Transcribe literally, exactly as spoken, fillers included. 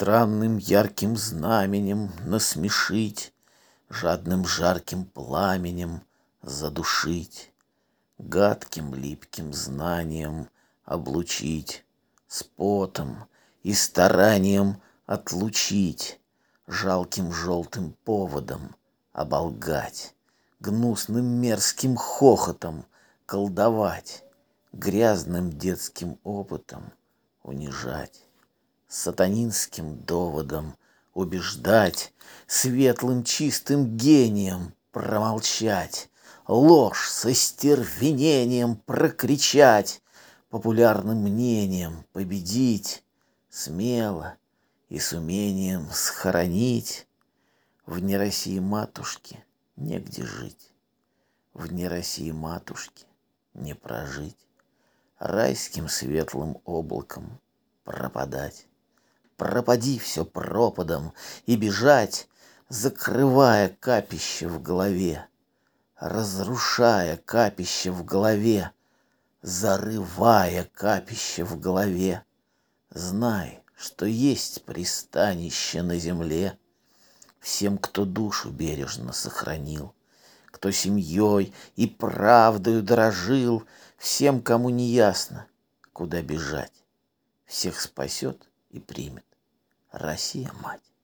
Странным ярким знаменем насмешить, Жадным жарким пламенем задушить, Гадким липким знанием облучить, С потом и старанием отлучить, Жалким желтым поводом оболгать, Гнусным мерзким хохотом колдовать, Грязным детским опытом унижать, Сатанинским доводом убеждать, Светлым чистым гением промолчать, Ложь со стервенением прокричать, Популярным мнением победить, Смело и с умением схоронить. Вне России матушки негде жить, Вне России матушки не прожить, Райским светлым облаком пропадать. Пропади все пропадом и бежать, Закрывая капище в голове, Разрушая капище в голове, Зарывая капище в голове. Знай, что есть пристанище на земле Всем, кто душу бережно сохранил, Кто семьей и правдою дорожил, Всем, кому не ясно, куда бежать. Всех спасет и примет Россия-мать.